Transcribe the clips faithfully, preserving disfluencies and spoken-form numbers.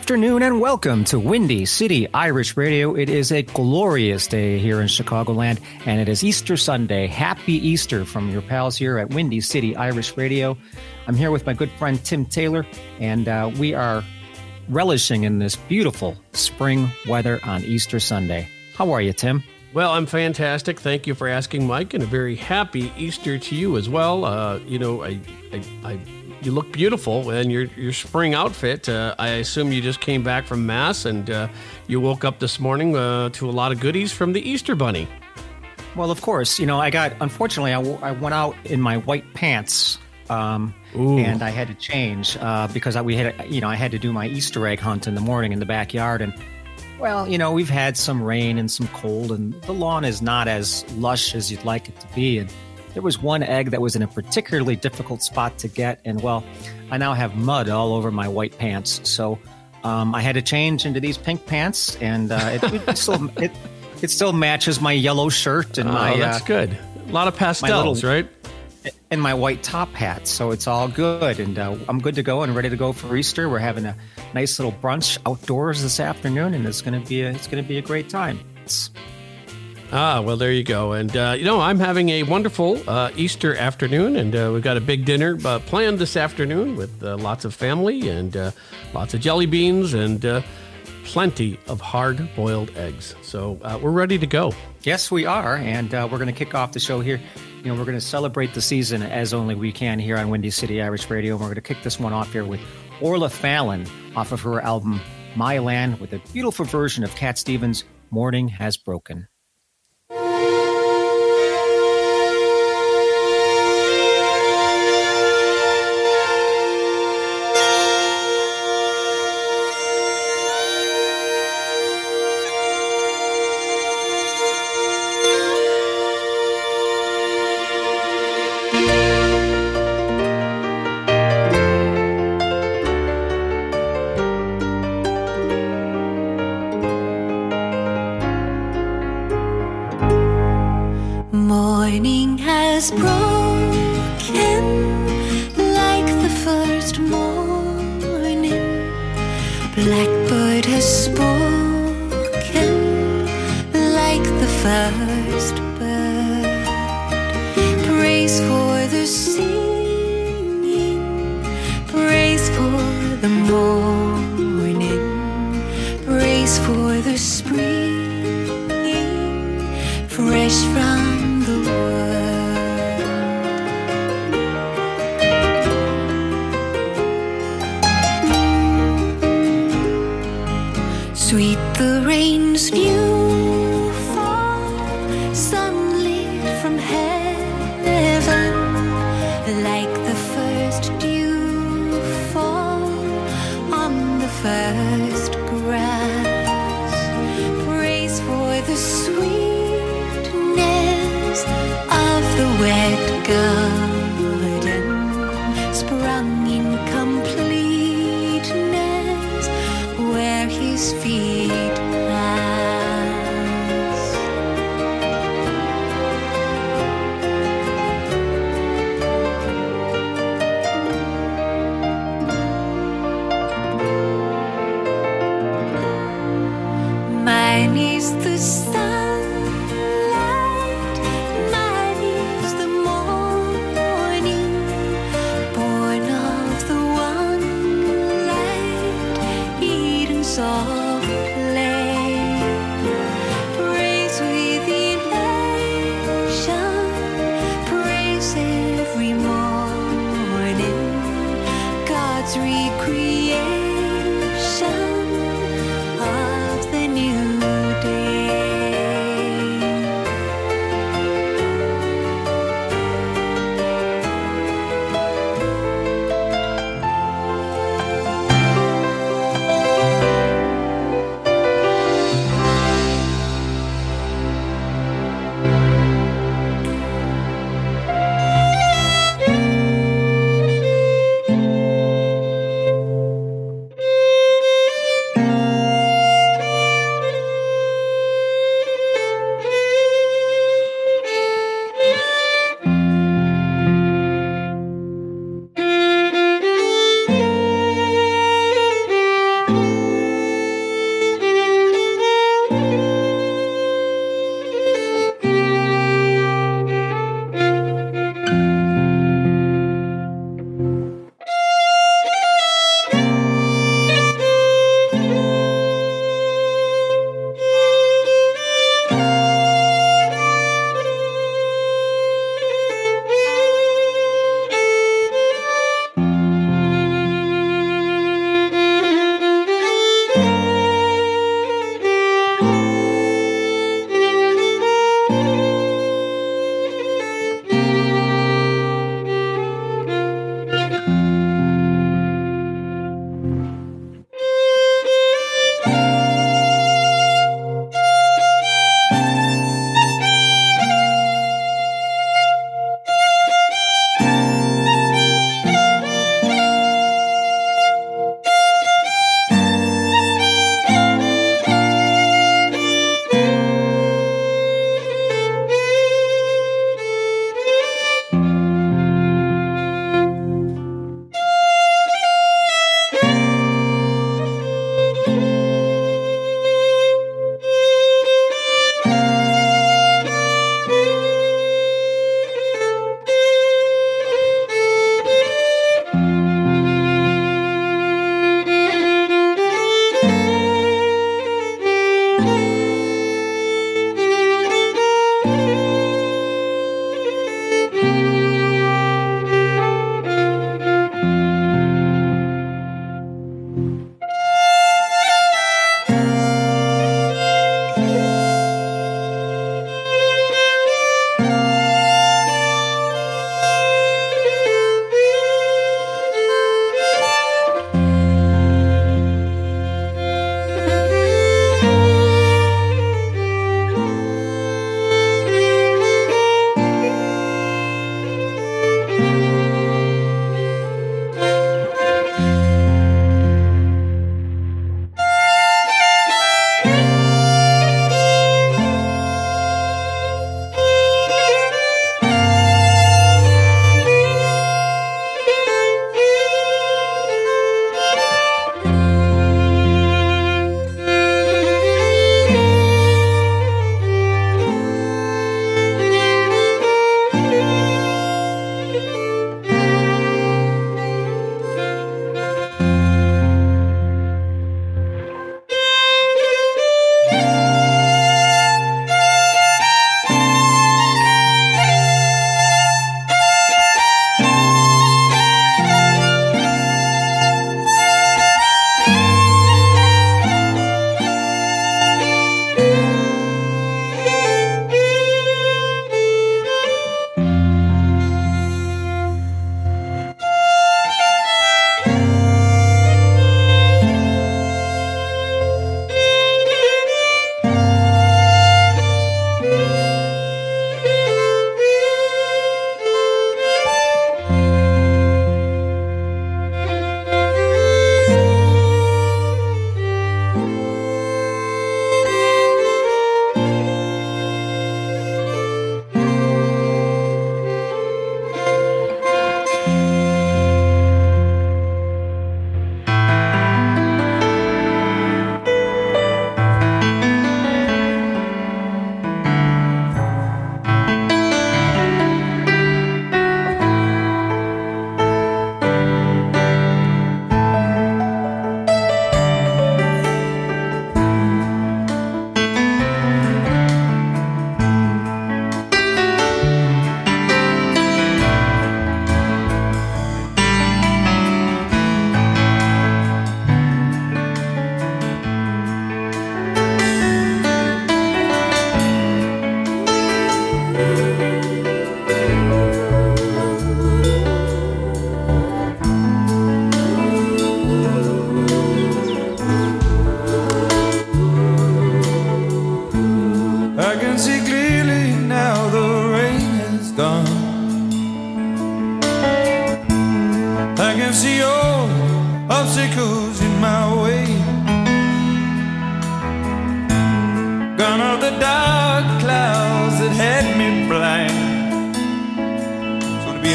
afternoon and welcome to Windy City Irish Radio. It is a glorious day here in Chicagoland, and it is Easter Sunday. Happy Easter from your pals here at Windy City Irish Radio. I'm here with my good friend Tim Taylor, and uh, we are relishing in this beautiful spring weather on Easter Sunday. How are you, Tim? Well, I'm fantastic. Thank you for asking, Mike, and a very happy Easter to you as well. Uh, you know, I, I, I You look beautiful in your, your spring outfit. Uh, I assume you just came back from Mass and uh, you woke up this morning uh, to a lot of goodies from the Easter Bunny. Well, of course. You know, I got, unfortunately, I, w- I went out in my white pants um, and I had to change uh, because I, we had, you know, I had to do my Easter egg hunt in the morning in the backyard. And, well, you know, we've had some rain and some cold and the lawn is not as lush as you'd like it to be. And there was one egg that was in a particularly difficult spot to get, and well, I now have mud all over my white pants. So um, I had to change into these pink pants, and uh, it, it still it it still matches my yellow shirt and oh, my. That's uh, good. A lot of pastels, little, right? And my white top hat, so it's all good, and uh, I'm good to go and ready to go for Easter. We're having a nice little brunch outdoors this afternoon, and it's gonna be a, it's gonna be a great time. It's, Ah, well, there you go. And, uh, you know, I'm having a wonderful uh, Easter afternoon, and uh, we've got a big dinner uh, planned this afternoon with uh, lots of family and uh, lots of jelly beans and uh, plenty of hard-boiled eggs. So uh, we're ready to go. Yes, we are, and uh, we're going to kick off the show here. You know, we're going to celebrate the season as only we can here on Windy City Irish Radio, and we're going to kick this one off here with Orla Fallon off of her album My Land with a beautiful version of Cat Stevens' Morning Has Broken.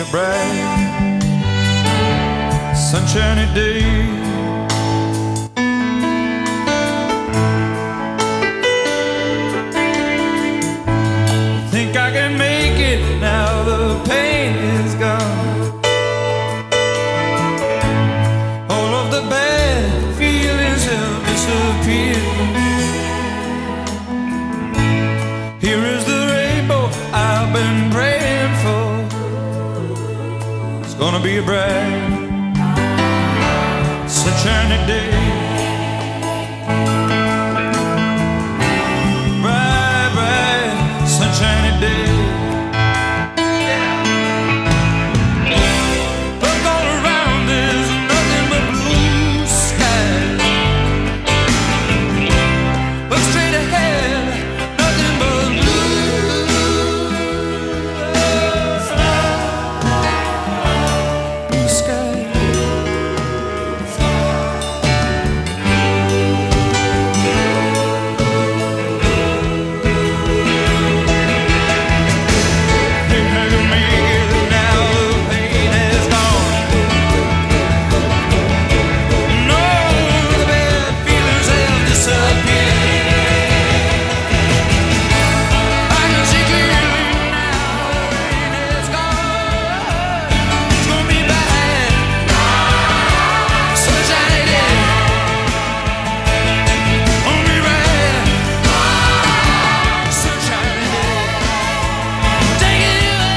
a bright, sunshiny day. Think I can make it now the pain is gone. All of the bad feelings have disappeared. Here is the rainbow I've been praying for. It's gonna be a bright, sunshiny day. Bright, bright, sunshiny day. Look all around, there's nothing but blue skies. Look straight ahead, nothing but blue skies. Blue skies. Think I can make it now the pain is gone. No, the bad feelings have disappeared. I can see clearly now the rain is gone. It's gonna be bad, sunshiny day. Gonna be bad, sunshiny day. Take it away.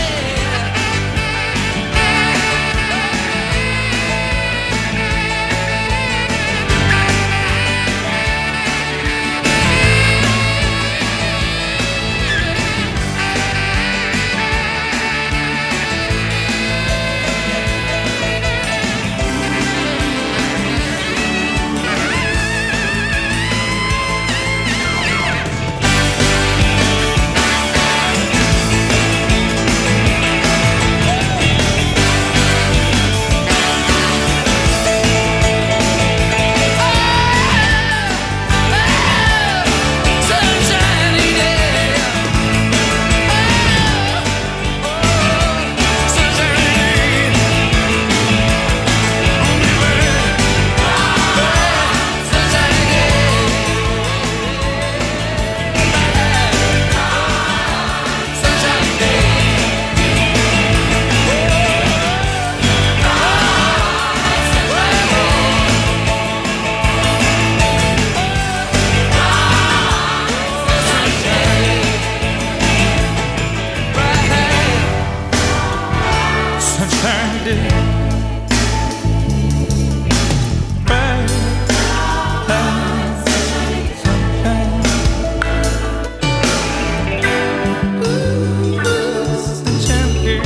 Sunshiny day. Sunshiny day. Only bad, bad, sunshiny day. Sunshiny day. Sunshiny day. Bright, bright, sunshine. Ooh, sunshiny day.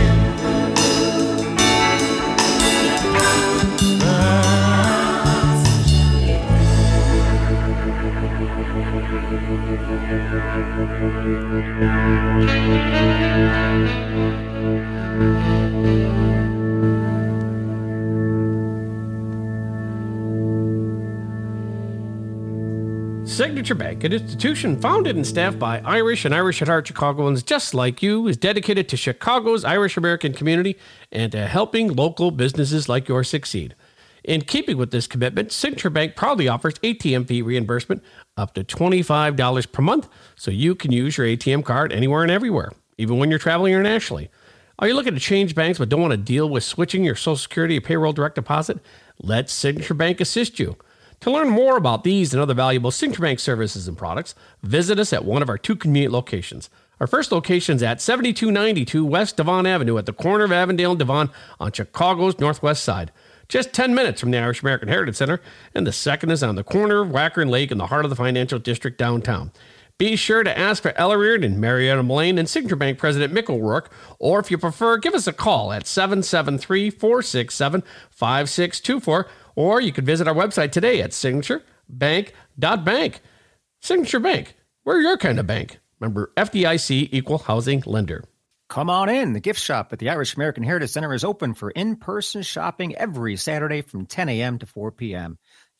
Signature Bank, an institution founded and staffed by Irish and Irish at Heart Chicagoans just like you, is dedicated to Chicago's Irish American community and to helping local businesses like yours succeed. In keeping with this commitment, Signature Bank proudly offers A T M fee reimbursement up to twenty-five dollars per month so you can use your A T M card anywhere and everywhere, even when you're traveling internationally. Are you looking to change banks but don't want to deal with switching your Social Security or payroll direct deposit? Let Signature Bank assist you. To learn more about these and other valuable Signature Bank services and products, visit us at one of our two convenient locations. Our first location is at seventy-two ninety-two West Devon Avenue at the corner of Avondale and Devon on Chicago's northwest side, just ten minutes from the Irish American Heritage Center, and the second is on the corner of Wacker and Lake in the heart of the financial district downtown. Be sure to ask for Ella Reardon, Marietta Mullane, and Signature Bank President Mick O'Rourke, or if you prefer, give us a call at seven seven three, four six seven, five six two four, or you can visit our website today at signature bank dot bank. Signature Bank, we're your kind of bank. Member F D I C, Equal Housing Lender. Come on in. The gift shop at the Irish American Heritage Center is open for in-person shopping every Saturday from ten a.m. to four p.m.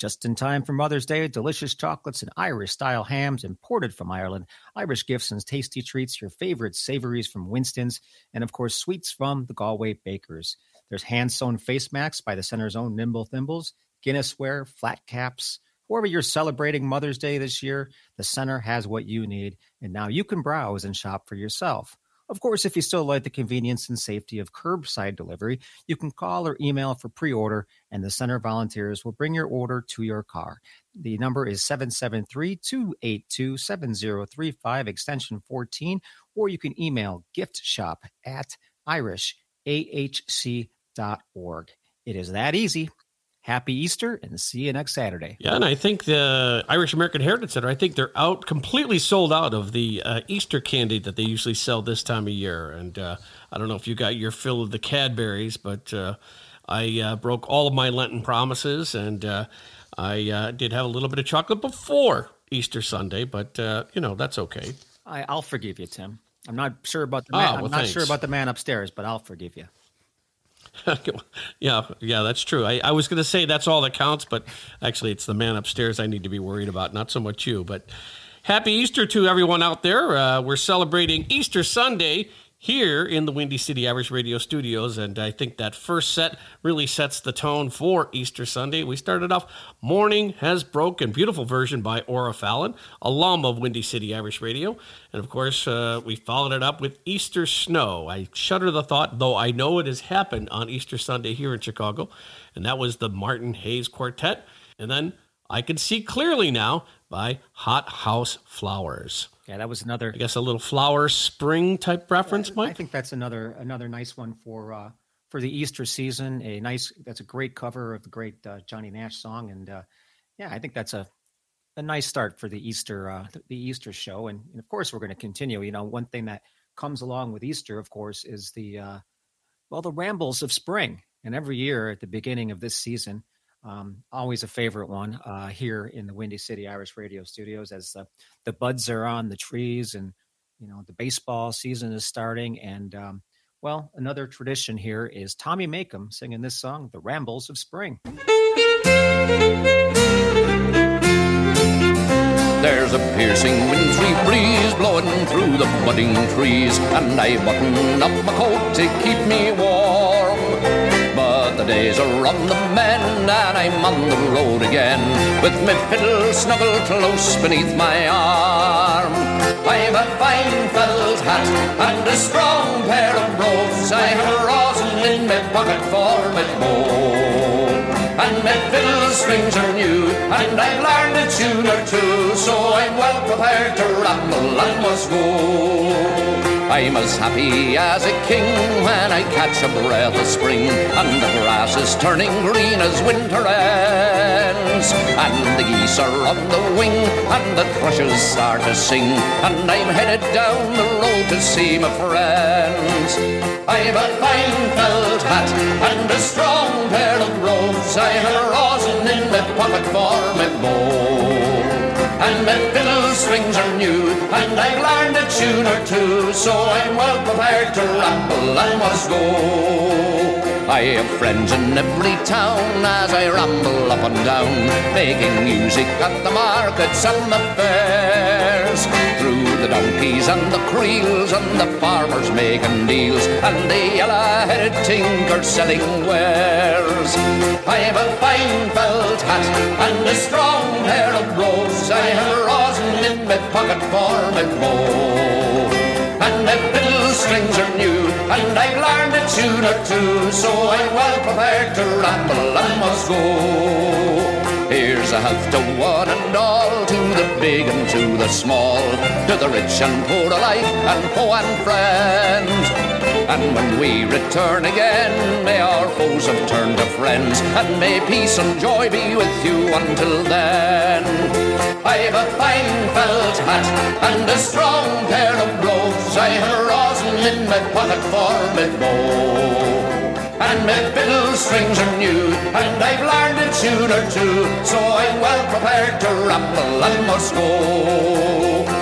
Just in time for Mother's Day, delicious chocolates and Irish-style hams imported from Ireland, Irish gifts and tasty treats, your favorite savories from Winston's, and of course, sweets from the Galway Bakers. There's hand-sewn face masks by the center's own Nimble Thimbles, Guinnessware, flat caps. Whoever you're celebrating Mother's Day this year, the center has what you need, and now you can browse and shop for yourself. Of course, if you still like the convenience and safety of curbside delivery, you can call or email for pre-order, and the center volunteers will bring your order to your car. The number is seven seven three, two eight two, seven zero three five, extension fourteen, or you can email giftshop at irish a h c dot org. It is that easy. Happy Easter, and see you next Saturday. Yeah, and I think the Irish American Heritage Center, I think they're out, completely sold out of the uh, Easter candy that they usually sell this time of year. And uh, I don't know if you got your fill of the Cadbury's, but uh, I uh, broke all of my Lenten promises, and uh, I uh, did have a little bit of chocolate before Easter Sunday, but, uh, you know, that's okay. I, I'll forgive you, Tim. I'm not sure about the man, Ah, well, I'm not thanks. sure about the man upstairs, but I'll forgive you. yeah, yeah, that's true. I, I was going to say that's all that counts, but actually it's the man upstairs I need to be worried about, not so much you. But happy Easter to everyone out there. Uh, we're celebrating Easter Sunday here in the Windy City Irish Radio Studios, and I think that first set really sets the tone for Easter Sunday. We started off Morning Has Broken, beautiful version by Aura Fallon, alum of Windy City Irish Radio, and of course uh, we followed it up with Easter Snow. I shudder the thought, though I know it has happened on Easter Sunday here in Chicago, and that was the Martin Hayes Quartet, and then I Can See Clearly Now by Hot House Flowers. Yeah, that was another. I guess a little flower spring type reference, Mike. I think that's another another nice one for uh, for the Easter season. A nice that's a great cover of the great uh, Johnny Nash song, and uh, yeah, I think that's a a nice start for the Easter uh, the Easter show. And, and of course, we're going to continue. You know, one thing that comes along with Easter, of course, is the uh, well the rambles of spring. And every year at the beginning of this season. Um, always a favorite one uh, here in the Windy City Irish Radio Studios as uh, the buds are on the trees and, you know, the baseball season is starting. And, um, well, another tradition here is Tommy Makem singing this song, The Rambles of Spring. There's a piercing wintry breeze blowing through the budding trees, and I button up my coat to keep me warm. But the days are on the mend, and I'm on the road again, with my fiddle snuggled close beneath my arm. I've a fine felt hat and a strong pair of brogues. I have a rosin in my pocket for my bow, and my fiddle strings are new, and I've learned a tune or two, so I'm well prepared to ramble and must go. I'm as happy as a king when I catch a breath of spring, and the grass is turning green as winter ends, and the geese are on the wing, and the thrushes start to sing, and I'm headed down the road to see my friends. I've a fine felt hat and a strong pair of brogues. I have a rosin in my pocket for my bow, and my fiddle strings are new, and I've learned a tune or two, so I'm well prepared to ramble and must go. I have friends in every town as I ramble up and down, making music at the markets and the fairs, through the donkeys and the creels and the farmers making deals, and the yellow-headed tinkers selling wares. I have a fine felt hat and a strong pair of brogues. I have a rosin in my pocket for my bow, and my fiddle strings are new, and I've learned a tune or two, so I'm well prepared to ramble and must go. Here's a health to one and all, to the big and to the small, to the rich and poor alike, and foe and friend. And when we return again, may our foes have turned to friends, and may peace and joy be with you until then. I've a fine felt hat and a strong pair of brogues. I have a rosin in my pocket for my bow, and my fiddle strings are new, and I've learned a tune or two, so I'm well prepared to ramble and must go.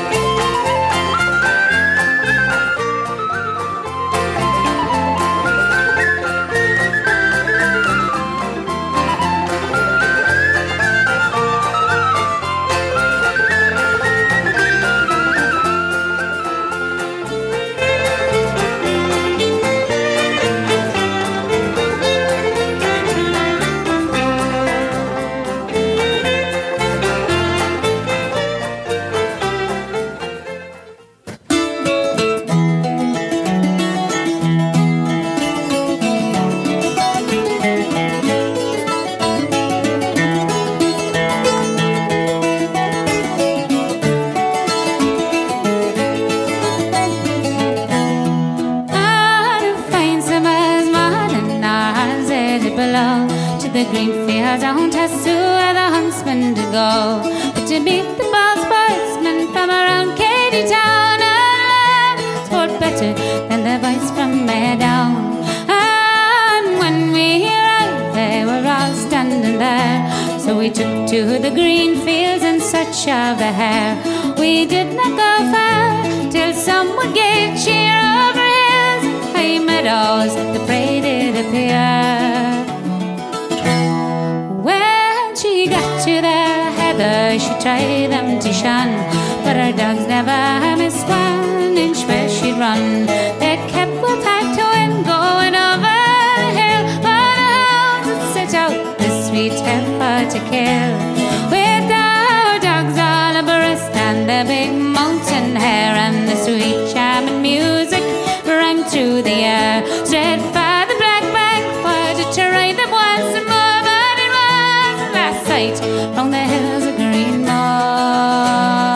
green fields on Tassoo where the huntsmen did go. But to meet the bald sportsmen from around Katy Town, and sport better than the boys from Meadown. And when we arrived, they were all standing there. So we took to the green fields in search of the hare. We did not go far till someone gave cheer over hills and high meadows. The prey did appear. When she got to the heather, she tried them to shun, but her dogs never missed one inch where she'd run. They kept well packed to and going over the hill, while the hounds would set out the sweet heifer to kill. With our dogs all abreast and the big mountain hare, and the sweet charming music rang through the air. Straight for the black bank for to try them once more, but it was the last sight from the hills of Greenmore.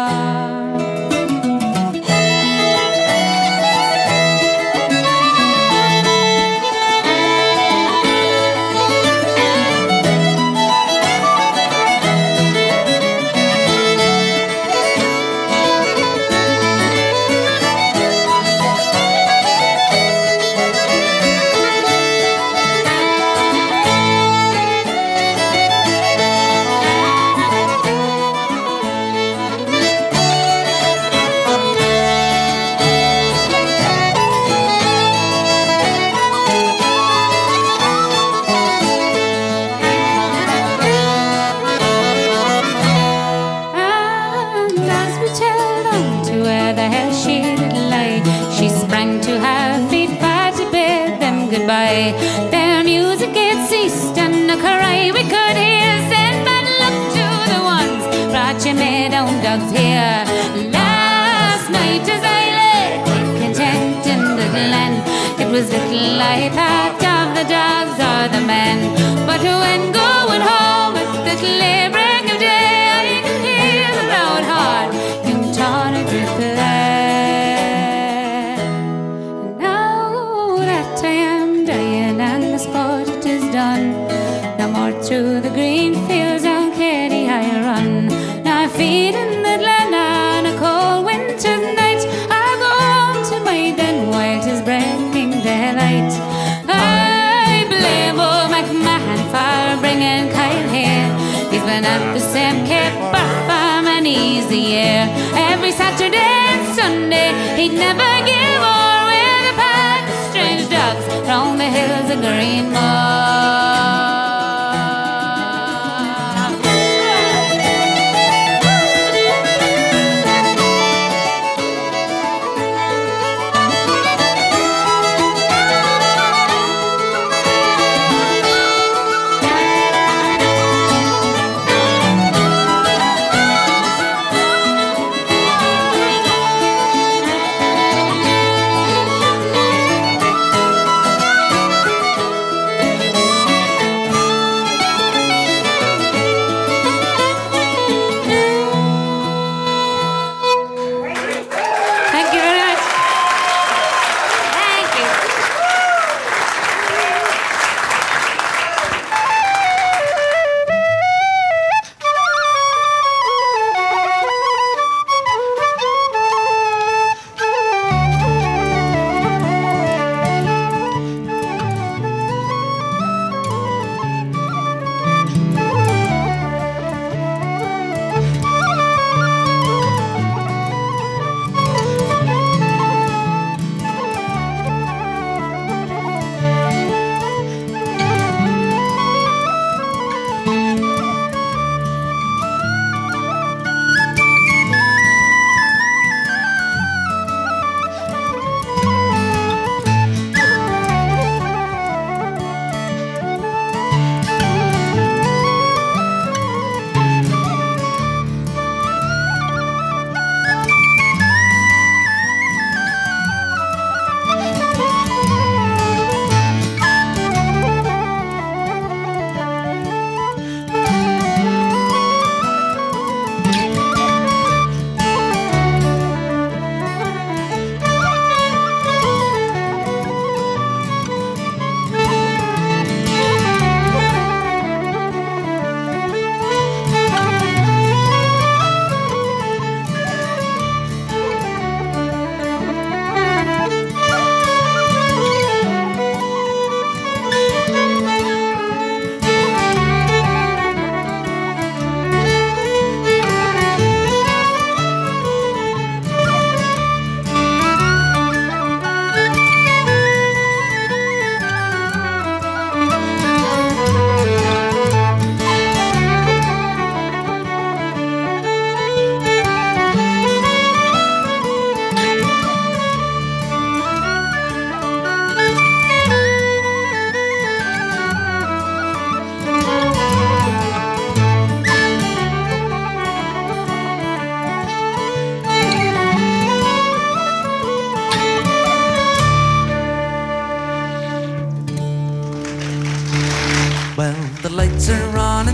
Their music it ceased, and a cry we could hear said, "But look to the ones brought your Meadown dogs here." Last night as I lay content in the glen, it was little I thought of the dogs or the men. But when going home at the clear break of day, I could hear the loud heart young Tawny did play. No more through the green fields on Katy I run. Now I feed in the glen on a cold winter's night. I go home to my den while 'tis breaking daylight. I blame old McMahon for bringing Kyle here. He's been at the same Cape for many a year. Every Saturday and Sunday he'd never give or with a pack of strange dogs round the hills of Greenmore.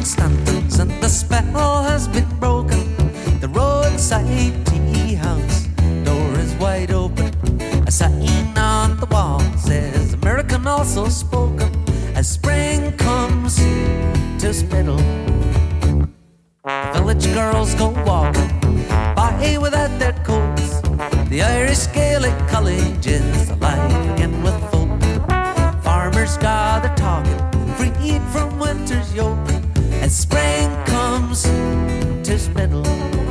in Stanton's and the spell has been broken. The roadside tea house door is wide open. A sign on the wall says American also spoken. As spring comes to Spittle, the village girls go walking by without their coats. The Irish Gaelic College is alive again with folk. Farmers gather talking, freed from winter's yoke. As spring comes to Spittle,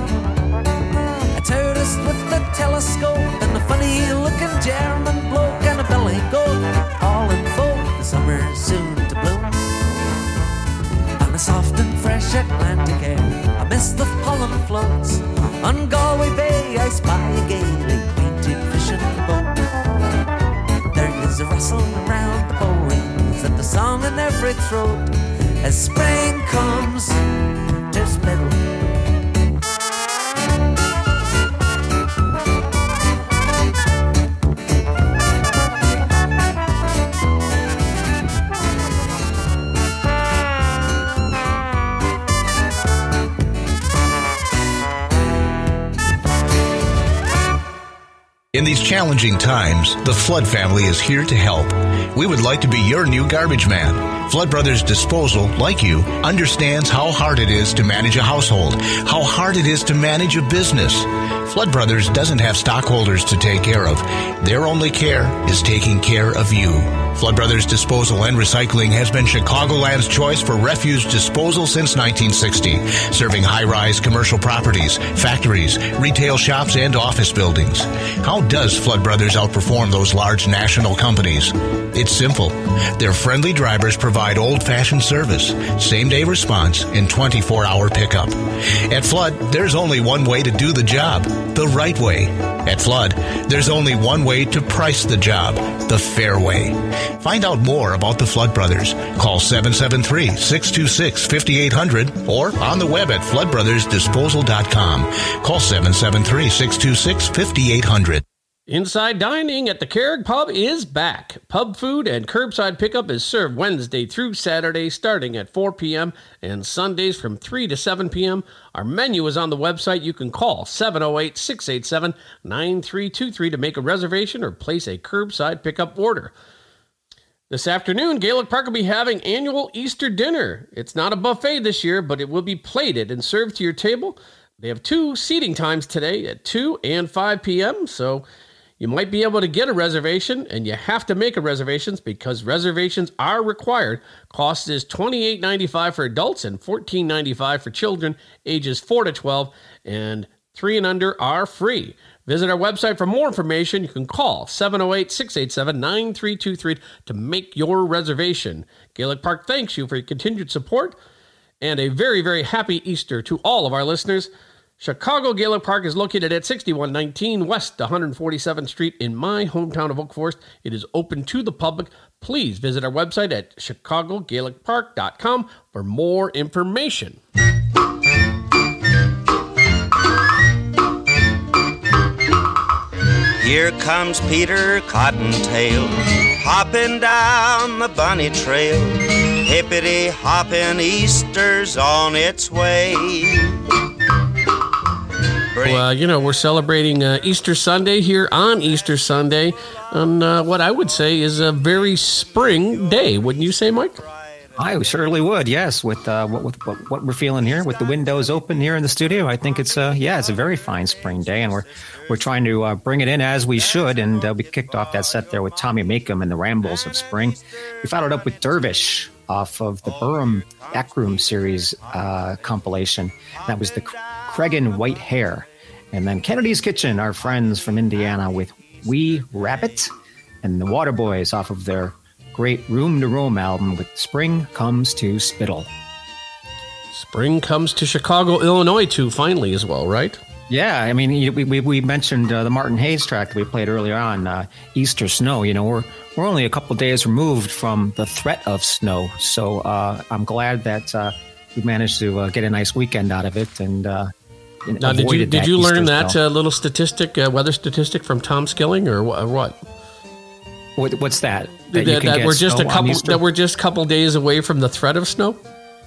a tourist with a telescope and a funny-looking German bloke and a belly goat, all in folk. The summer's soon to bloom. On a soft and fresh Atlantic air, a mist of pollen floats. On Galway Bay I spy a gaily painted fishing boat. There is a rustle around the bow rings and the song in every throat as spring comes to Spittle. In these challenging times, the Flood family is here to help. We would like to be your new garbage man. Flood Brothers Disposal, like you, understands how hard it is to manage a household, how hard it is to manage a business. Flood Brothers doesn't have stockholders to take care of. Their only care is taking care of you. Flood Brothers Disposal and Recycling has been Chicagoland's choice for refuse disposal since nineteen sixty, serving high-rise commercial properties, factories, retail shops, and office buildings. How does Flood Brothers outperform those large national companies? It's simple. Their friendly drivers provide old-fashioned service, same-day response, and twenty-four hour pickup. At Flood, there's only one way to do the job, the right way. At Flood, there's only one way to price the job, the fair way. Find out more about the Flood Brothers. Call seven seven three, six two six, five eight zero zero or on the web at flood brothers disposal dot com. Call seven seven three, six two six, five eight zero zero. Inside dining at the Carrick Pub is back. Pub food and curbside pickup is served Wednesday through Saturday starting at four p.m. and Sundays from three to seven p.m. Our menu is on the website. You can call seven oh eight, six eight seven, nine three two three to make a reservation or place a curbside pickup order. This afternoon, Gaelic Park will be having annual Easter dinner. It's not a buffet this year, but it will be plated and served to your table. They have two seating times today at two and five p.m., so you might be able to get a reservation, and you have to make a reservation because reservations are required. Cost is twenty-eight ninety-five for adults and fourteen ninety-five for children ages four to twelve, and three and under are free. Visit our website for more information. You can call seven oh eight, six eight seven, nine three two three to make your reservation. Gaelic Park thanks you for your continued support, and a very, very happy Easter to all of our listeners. Chicago Gaelic Park is located at sixty-one nineteen West one hundred forty-seventh Street in my hometown of Oak Forest. It is open to the public. Please visit our website at chicago gaelic park dot com for more information. Here comes Peter Cottontail, hopping down the bunny trail. Hippity hopping, Easter's on its way. Well, you know, we're celebrating uh, Easter Sunday here on Easter Sunday on uh, what I would say is a very spring day. Wouldn't you say, Mike? I certainly would, yes. With uh, what, with what, what we're feeling here, with the windows open here in the studio, I think it's uh, yeah, it's a very fine spring day, and we're we're trying to uh, bring it in as we should. And uh, we kicked off that set there with Tommy Makem and the Rambles of Spring. We followed up with Dervish off of the Burham Backroom Series uh, compilation. That was the Cregan White Hair. And then Kennedy's Kitchen, our friends from Indiana, with Wee Rabbit, and the Waterboys off of their great Room to Roam album with Spring Comes to Spittle. Spring comes to Chicago, Illinois, too, finally, as well, right? Yeah, I mean, we we, we mentioned uh, the Martin Hayes track that we played earlier on, uh, Easter Snow. You know, we're we're only a couple days removed from the threat of snow, so uh, I'm glad that uh, we managed to uh, get a nice weekend out of it. And uh, now, did you did you Easter learn that uh, little statistic, uh, weather statistic from Tom Skilling, or what? what? What's that? That, that, that we're just a couple that we're just a couple days away from the threat of snow.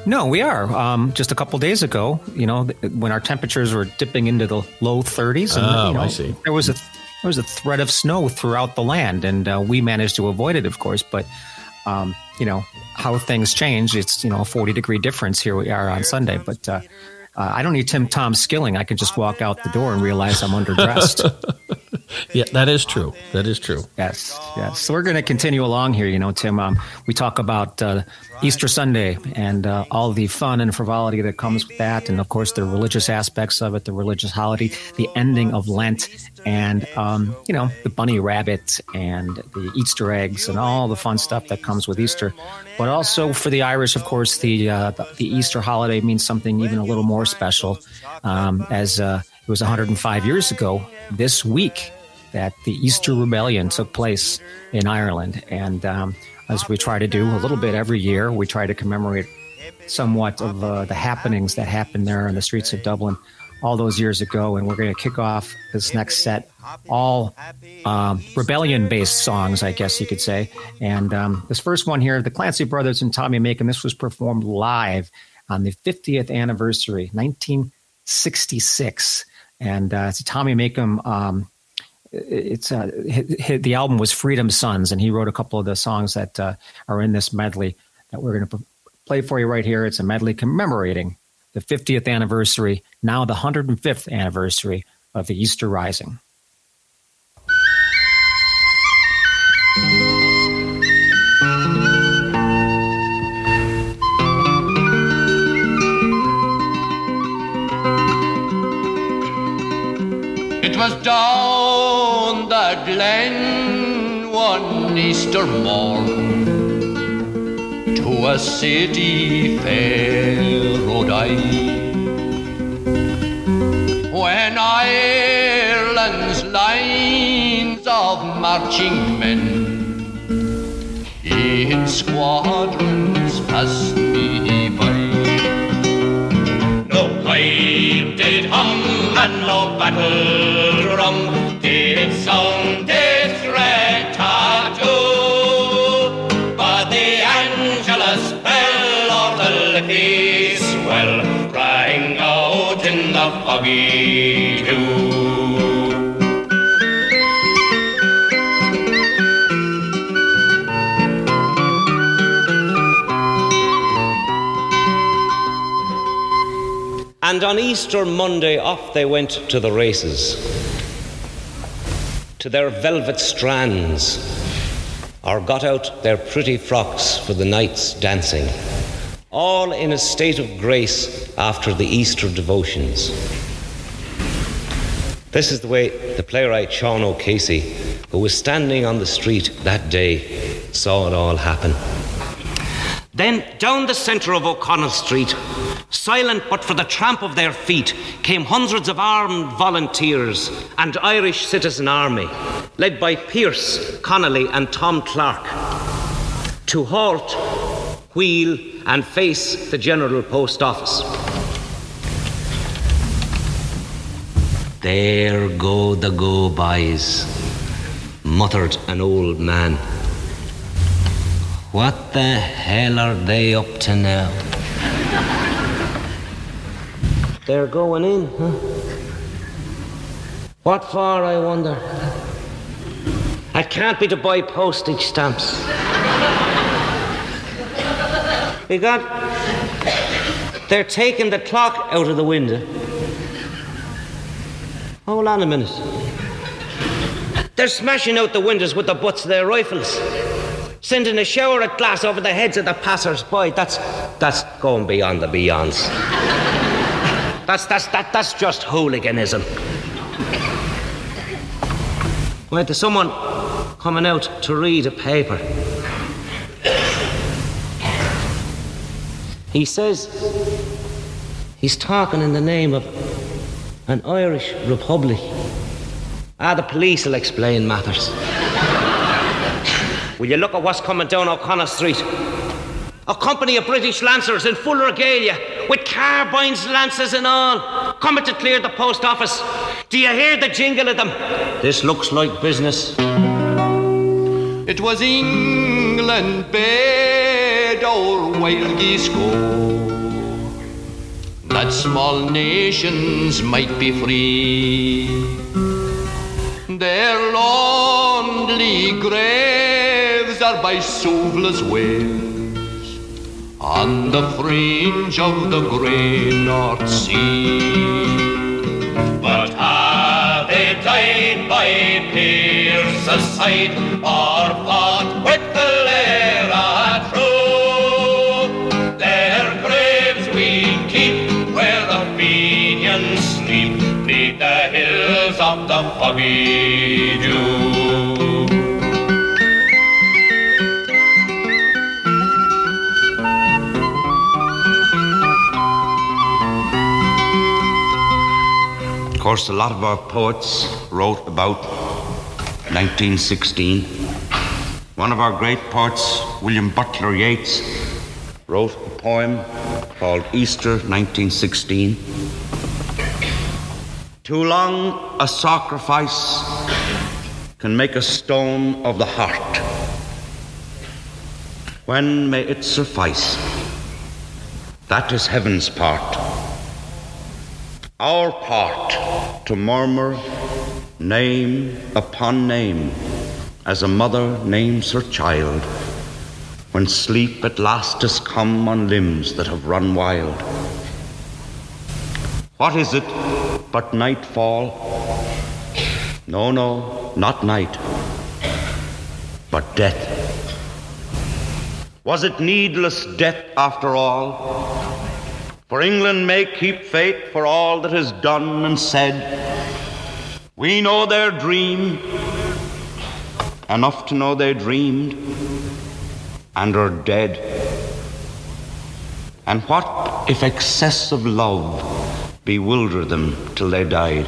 No, we are. Um, just a couple days ago, you know, when our temperatures were dipping into the low thirties, and oh, you know, I see. There was a there was a threat of snow throughout the land, and uh, we managed to avoid it, of course. But um, you know how things change. It's you know a forty degree difference. Here we are on Sunday, but uh, uh, I don't need Tim Tom Skilling. I can just walk out the door and realize I'm underdressed. Yeah, that is true. That is true. Yes, yes. So we're going to continue along here, you know, Tim. Um, we talk about uh, Easter Sunday and uh, all the fun and frivolity that comes with that, and of course the religious aspects of it, the religious holiday, the ending of Lent, and um, you know the bunny rabbit and the Easter eggs and all the fun stuff that comes with Easter. But also for the Irish, of course, the uh, the, the Easter holiday means something even a little more special, um, as uh, it was one hundred five years ago this week that the Easter Rebellion took place in Ireland. And um, as we try to do a little bit every year, we try to commemorate somewhat of uh, the happenings that happened there in the streets of Dublin all those years ago. And we're going to kick off this next set, all um, rebellion-based songs, I guess you could say. And um, this first one here, the Clancy Brothers and Tommy Macon, this was performed live on the fiftieth anniversary, nineteen sixty-six. And uh, it's a Tommy Macon... Um, It's uh, hit, hit, the album was Freedom Sons, and he wrote a couple of the songs that uh, are in this medley that we're going to p- play for you right here. It's a medley commemorating the fiftieth anniversary, now the one hundred fifth anniversary of the Easter Rising. It was down the glen one Easter morn, to a city fair rode I, when Ireland's lines of marching men in squadrons passed me by. No pipe did hum and no battle drum did sound its rat-tat-too, but the Angelus bell or the Liffey swell rang out in the foggy dew. And on Easter Monday off they went to the races, to their velvet strands, or got out their pretty frocks for the night's dancing, all in a state of grace after the Easter devotions. This is the way the playwright Sean O'Casey, who was standing on the street that day, saw it all happen. Then down the centre of O'Connell Street, silent but for the tramp of their feet, came hundreds of armed volunteers and Irish citizen army, led by Pearse, Connolly and Tom Clark, to halt, wheel and face the General Post Office. "There go the go-bys," muttered an old man. "What the hell are they up to now?" "They're going in, huh? What for, I wonder? It can't be to buy postage stamps. We got... They're taking the clock out of the window. Hold on a minute. They're smashing out the windows with the butts of their rifles, sending a shower of glass over the heads of the passers-by. That's that's going beyond the beyonds. That's that's that that's just hooliganism. Wait, there's someone coming out to read a paper. He says he's talking in the name of an Irish Republic. Ah, the police will explain matters. Will you look at what's coming down O'Connell Street? A company of British Lancers in full regalia, with carbines, lances and all, coming to clear the post office. Do you hear the jingle of them? This looks like business. It was England bade old wild geese go, that small nations might be free. Their lonely graves are by Suvla's waves, on the fringe of the grey North Sea. But have they died by Pierce's side, or fought with the Lera true? Their graves we keep where the Fenians sleep, beneath the hills of the foggy dew. Of course, a lot of our poets wrote about nineteen sixteen. One of our great poets, William Butler Yeats, wrote a poem called Easter nineteen sixteen. Too long a sacrifice can make a stone of the heart. When may it suffice? That is heaven's part. Our part to murmur name upon name, as a mother names her child, when sleep at last has come on limbs that have run wild. What is it but nightfall? No, no, not night, but death. Was it needless death after all? For England may keep faith for all that is done and said. We know their dream, enough to know they dreamed, and are dead. And what if excess of love bewildered them till they died?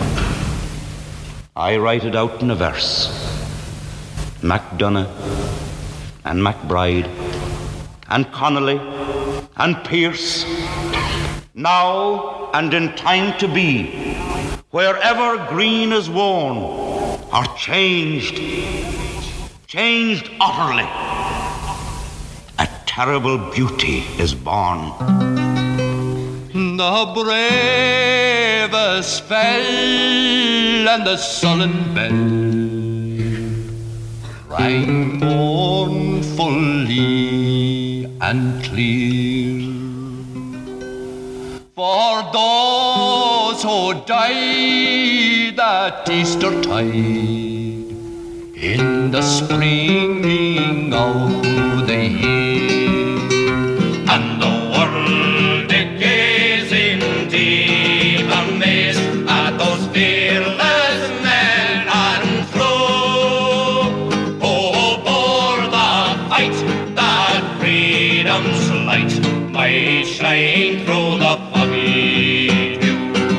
I write it out in a verse. MacDonough and MacBride and Connolly and Pierce, now and in time to be, wherever green is worn, are changed, changed utterly. A terrible beauty is born. The bravest fell, and the sullen bell rang mournfully and clear. For those who died at Eastertide, in the springing of the year, and the world did gaze in deep amaze at those fearless men and true, who bore the fight that freedom's light might shine through the foggy dew.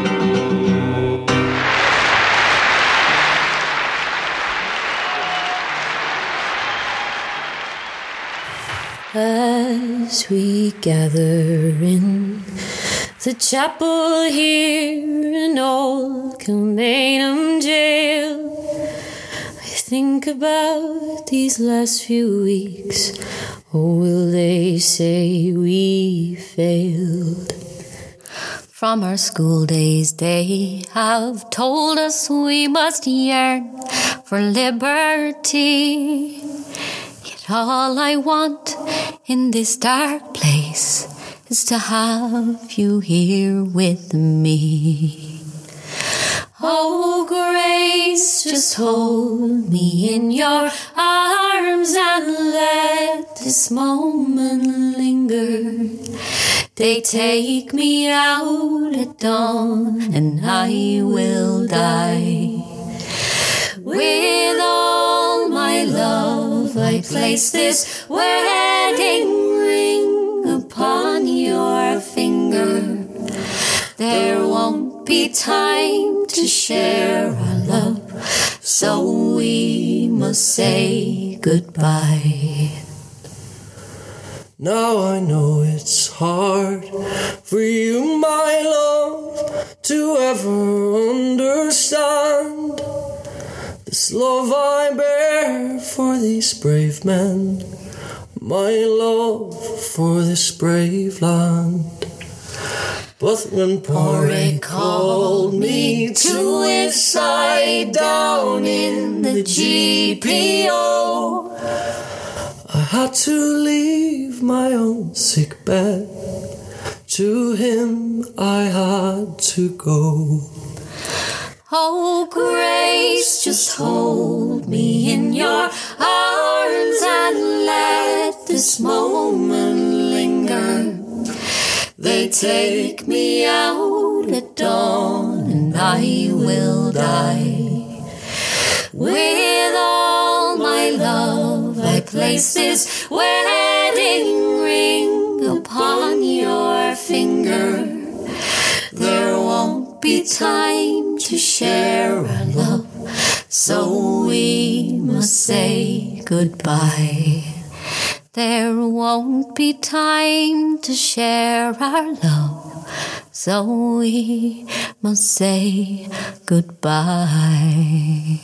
As we gather in the chapel here in old Kilmainham jail, I think about these last few weeks. Oh, will they say we failed? From our school days they have told us we must yearn for liberty. Yet all I want in this dark place is to have you here with me. Oh, Grace, just hold me in your arms and let this moment linger. They take me out at dawn and I will die. With all my love I place this wedding ring upon your finger. There won't be time to share our love, so we must say goodbye. Now I know it's hard for you, my love, to ever understand this love I bear for these brave men, my love for this brave land. But when Porrick called me to his side down in the G P O, I had to leave my own sick bed. To him I had to go. Oh, Grace, just hold me in your arms and let this moment linger. They take me out at dawn and I will die. With all my love I place this wedding ring upon your finger. There won't be time to share our love, so we must say goodbye. There won't be time to share our love, so we must say goodbye.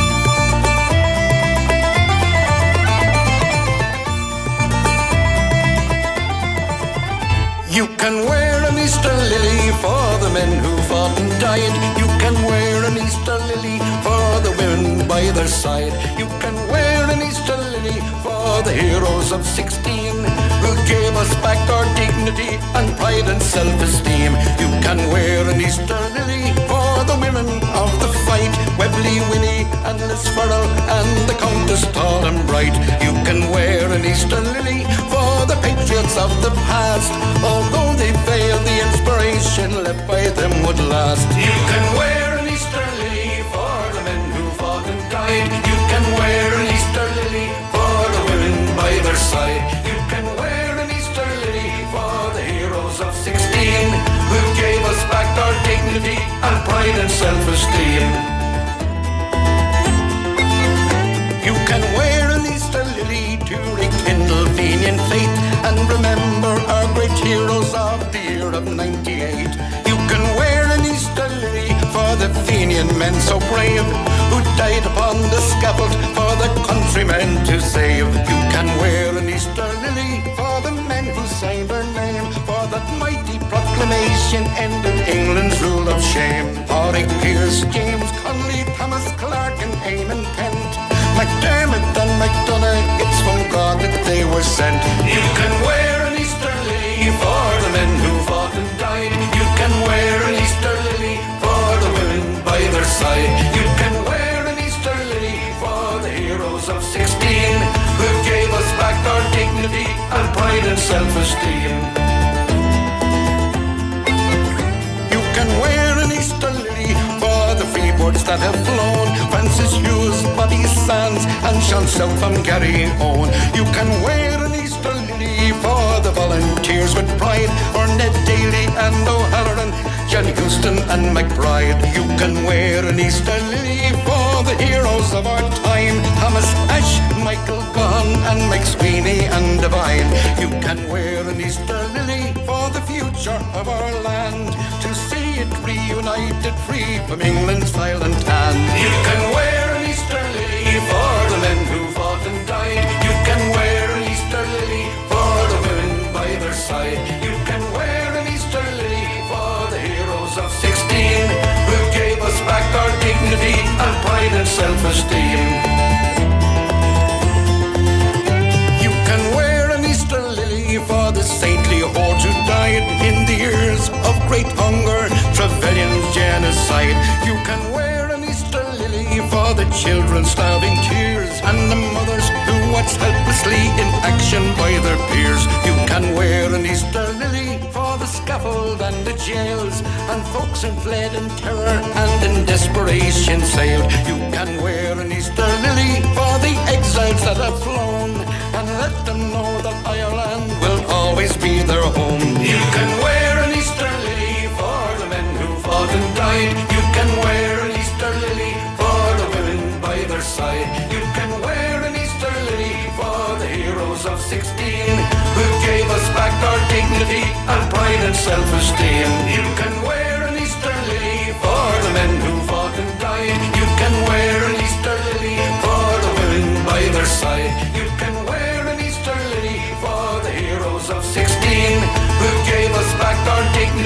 You can wear an Easter lily for the men who fought and died. You can wear an Easter lily for the women by their side. You can wear an Easter lily for the heroes of sixteen who gave us back our dignity and pride and self-esteem. You can wear an Easter lily for the women of the fight, Webley, Winnie and Liz Farrell and the Countess tall and bright. You can wear an Easter lily for the patriots of the past, although they failed, the inspiration left by them would last. You can wear an Easter lily for the men who fought and died. You can wear an Easter lily for the women by their side. You can wear an Easter lily for the heroes of sixteen who gave us back our dignity and pride and self-esteem. You can wear an Easter lily to rekindle Fenian faith and remember our great heroes of the year of ninety-eight. You can wear an Easter lily for the Fenian men so brave who died upon the scaffold for the countrymen to save. You can wear an Easter lily for the men who signed their name for that mighty proclamation ending England's rule of shame. Porrick, Pierce, James Connolly, Thomas Clark and Eamon Kent, MacDermot and MacDonagh, it's from God that they were sent. You can wear an Easter lily for the men who fought and died. You can wear an Easter lily for the women by their side. You can wear an Easter lily for the heroes of sixteen who gave us back our dignity and pride and self-esteem. You can wear an Easter lily for the free birds that have flown, Francis Hughes, Bobby Sands and Sean South from Garryowen. You can wear an Easter lily for the volunteers with pride, for Ned Daly and O'Halloran, Johnny Houston and McBride. You can wear an Easter lily for the heroes of our time, Thomas Ashe, Michael Gaughan and Mike Sweeney and Devine. You can wear an Easter lily for the future of our land, to see it reunited free from England's violent hand. You can wear an Easter lily for the men who fought and died. You can wear an Easter lily for the women by their side. You can wear an Easter lily for the heroes of sixteen who gave us back our dignity and pride and self-esteem. You can wear an Easter lily for the saintly hordes who died in the years of great hunger, Trevelyan genocide. You can wear an Easter lily for the children starving tears and the mothers who watch helplessly in action by their peers. You can wear an Easter lily for the scaffold and the jails, and folks who fled in terror and in desperation sailed. You can wear an Easter lily for the exiles that have flown, and let them know that Ireland will always be their home. You can wear an Easter lily for the men who fought and died. You can wear an Easter lily for the women by their side. You can wear an Easter lily for the heroes of sixteen who gave us back our dignity and pride and self-esteem. You can wear an Easter lily for the men who fought and died. You can wear an Easter lily for the women by their side. You can wear an Easter lily for the heroes of sixteen who gave us back our dignity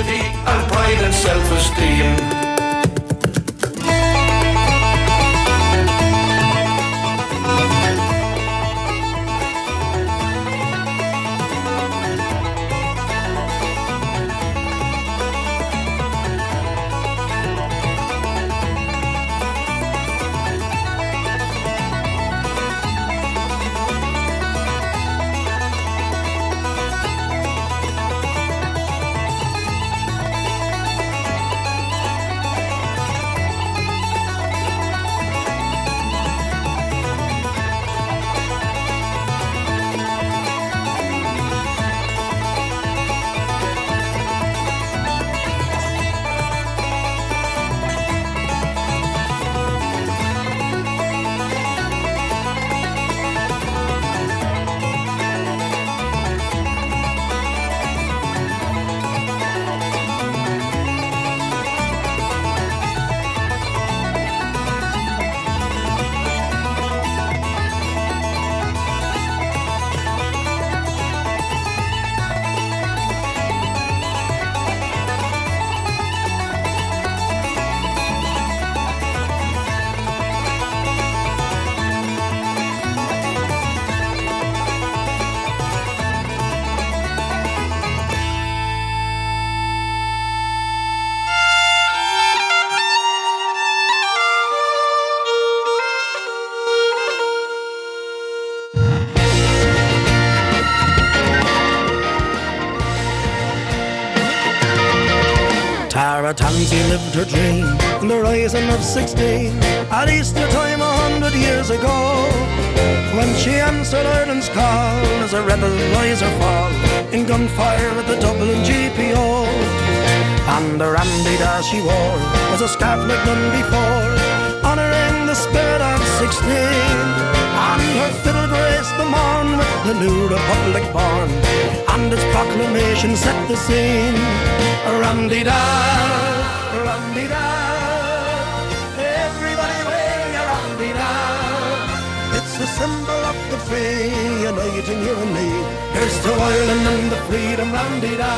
Ramsey lived her dream in the rising of sixteen at Easter time a hundred years ago, when she answered Ireland's call as a rebel rise or fall in gunfire at the Dublin G P O. And the randy that she wore was a scarf like none before, honouring the spirit of sixteen. And her fiddle graced the morn with the new republic born, and its proclamation set the scene. Ram-dee-da, ram-dee-da, everybody wave your ram-dee-da. It's the symbol of the free, uniting you and me. Here's to Ireland and the freedom, ram-dee-da.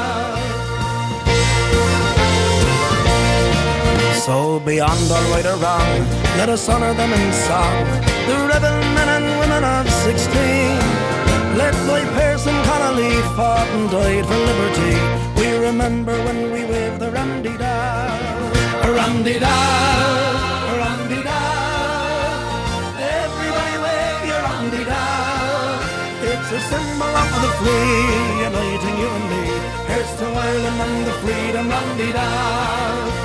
So beyond all right or wrong, let us honour them in song, the rebel men and women of sixteen. Led by Pearson Connolly, fought and died for liberty. We remember when we waved the ram-dee-da, ram-dee-da, ram-dee-da. Everybody wave your ram-dee-da. It's a symbol of the free, uniting you and me. Here's to Ireland and the freedom, ram-dee-da.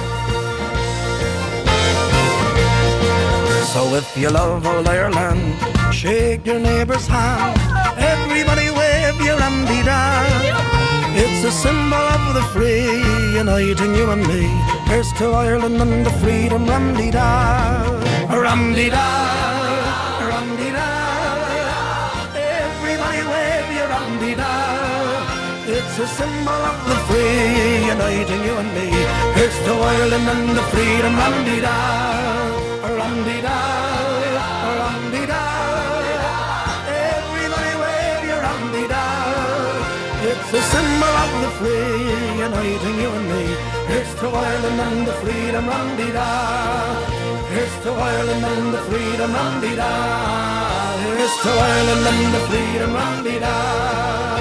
So if you love old Ireland, shake your neighbour's hand. Everybody wave your ram-dee-da. It's a symbol of the free, uniting you and me. Here's to Ireland and the freedom, ram-dee-da, ram-dee-da, ram-dee-da. Everybody wave your ram-dee-da. It's a symbol of the free, uniting you and me. Here's to Ireland and the freedom, ram-dee-da, ram-dee-da, ram-dee-da. Everybody wave your ram-dee-da. It's a symbol of the free, uniting you and me. Here's to Ireland and the freedom, ram-dee-da. Here's to Ireland and the freedom, ram-dee-da. Here's to Ireland and the freedom, ram-dee-da.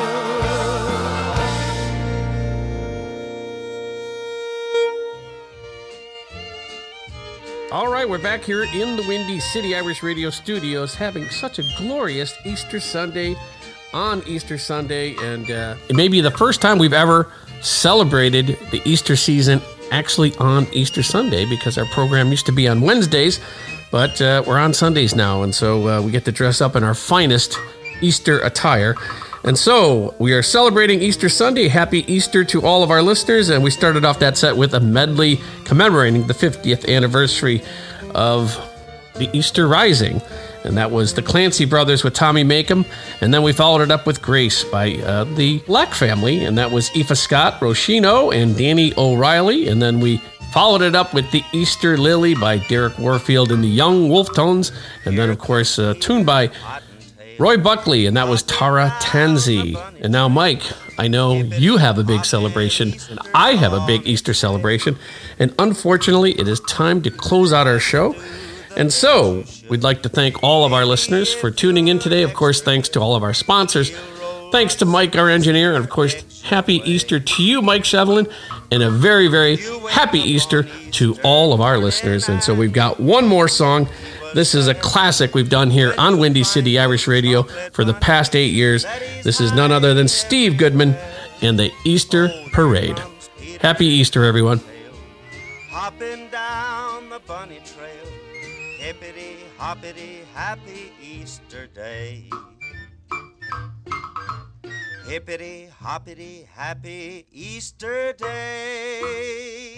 All right, we're back here in the Windy City Irish Radio Studios, having such a glorious Easter Sunday on Easter Sunday, and uh, it may be the first time we've ever celebrated the Easter season actually on Easter Sunday, because our program used to be on Wednesdays, but uh, we're on Sundays now, and so uh, we get to dress up in our finest Easter attire. And so we are celebrating Easter Sunday. Happy Easter to all of our listeners. And we started off that set with a medley commemorating the fiftieth anniversary of the Easter Rising. And that was the Clancy Brothers with Tommy Makem. And then we followed it up with Grace by uh, the Black Family. And that was Aoife Scott, Roisin and Danny O'Reilly. And then we followed it up with the Easter Lily by Derek Warfield and the Young Wolf Tones. And then, of course, a tune by Roy Buckley, and that was Tara Tansey. And now, Mike, I know you have a big celebration. I have a big Easter celebration. And unfortunately, it is time to close out our show. And so, we'd like to thank all of our listeners for tuning in today. Of course, thanks to all of our sponsors. Thanks to Mike, our engineer. And of course, happy Easter to you, Mike Shevlin. And a very, very happy Easter to all of our listeners. And so we've got one more song. This is a classic we've done here on Windy City Irish Radio for the past eight years. This is none other than Steve Goodman and the Easter Parade. Happy Easter, everyone. Hopping down the bunny trail, hippity hoppity, happy Easter day. Hippity hoppity, happy Easter day.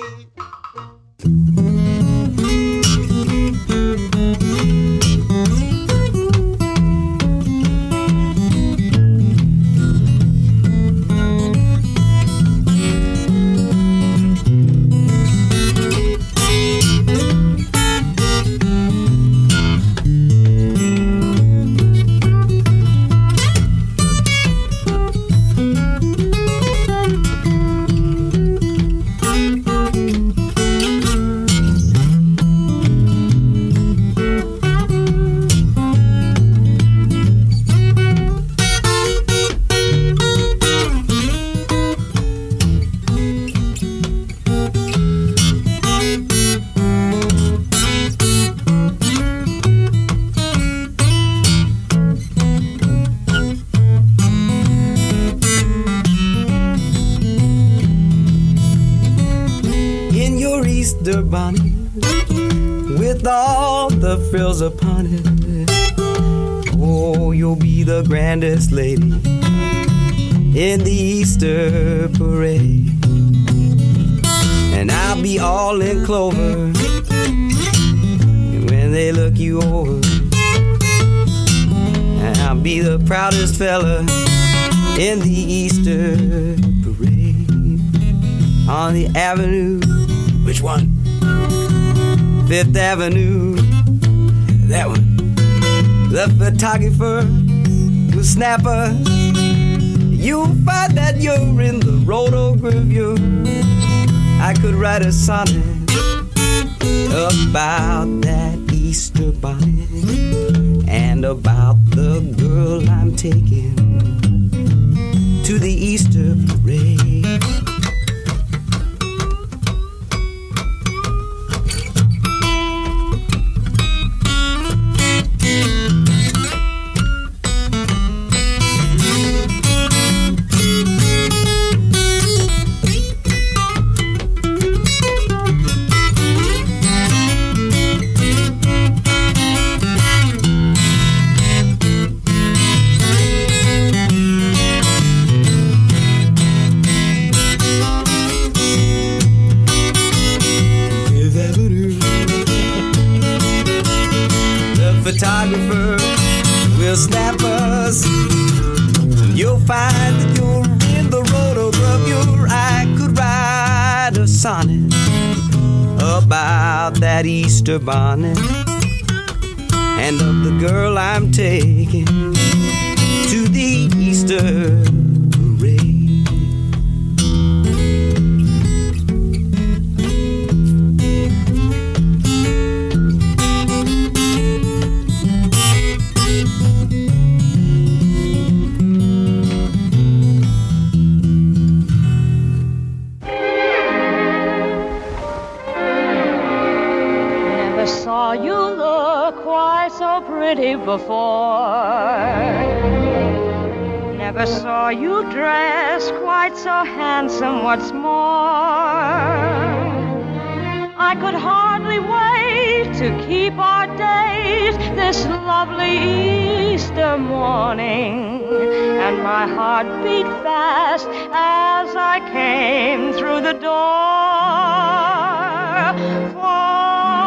Easter bonnet with all the frills upon it. Oh, you'll be the grandest lady in the Easter parade. And I'll be all in clover when they look you over. And I'll be the proudest fella in the Easter parade. On the avenue, which one? Fifth Avenue, that one. The photographer will snap us. You'll find that you're in the rotogravure. I could write a sonnet about that Easter bonnet and about the girl I'm taking to the Easter parade. Photographer will snap us. You'll find that you're in the rotogravure. I could write a sonnet about that Easter bonnet and of the girl I'm taking to the Easter parade. You look quite so pretty before. Never saw you dress quite so handsome. What's more, I could hardly wait to keep our days this lovely Easter morning. And my heart beat fast as I came through the door. For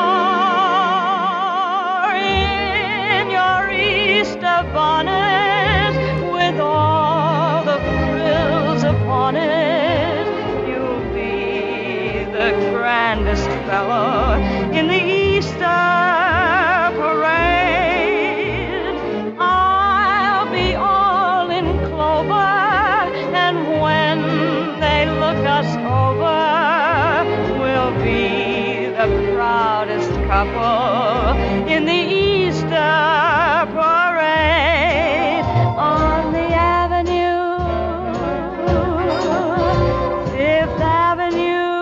bonnet with all the frills upon it, you'll be the grandest fellow in the Easter parade. I'll be all in clover, and when they look us over, we'll be the proudest couple in the Easter parade. On the avenue, Fifth Avenue,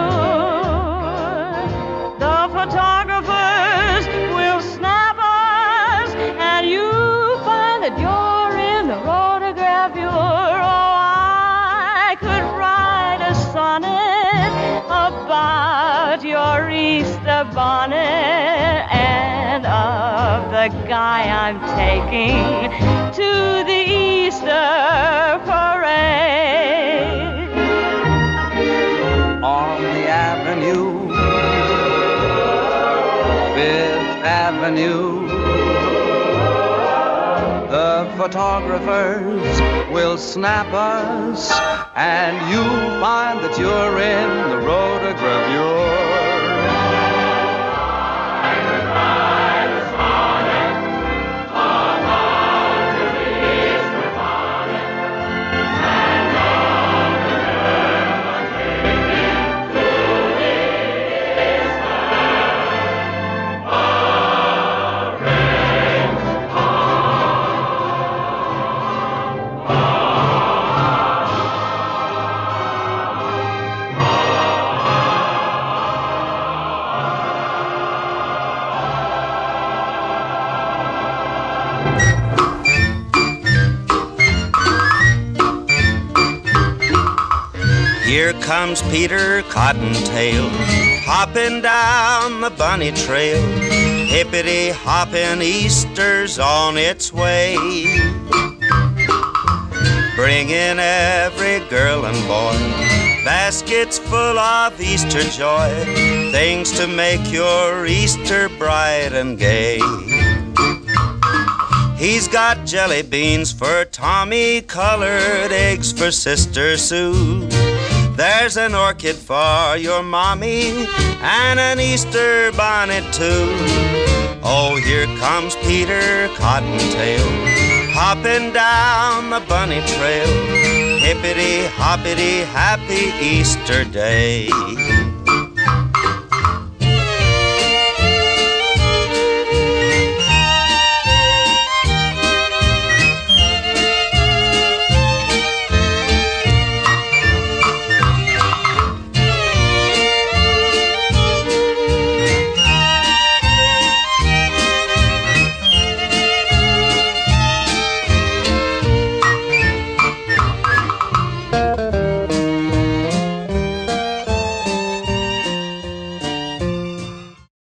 the photographers will snap us, and you find that you're in the rotogravure. Oh, I could write a sonnet about your Easter bonnet and of the guy I'm taking to the Easter parade. On the avenue, Fifth Avenue, the photographers will snap us, and you'll find that you're in the rotogravure. here comes Peter Cottontail, hopping down the bunny trail. Hippity-hopping, Easter's on its way, bringing every girl and boy baskets full of Easter joy, things to make your Easter bright and gay. He's got jelly beans for Tommy, colored eggs for Sister Sue. There's an orchid for your mommy and an Easter bonnet too. Oh, here comes Peter Cottontail, hopping down the bunny trail. Hippity-hoppity, happy Easter day.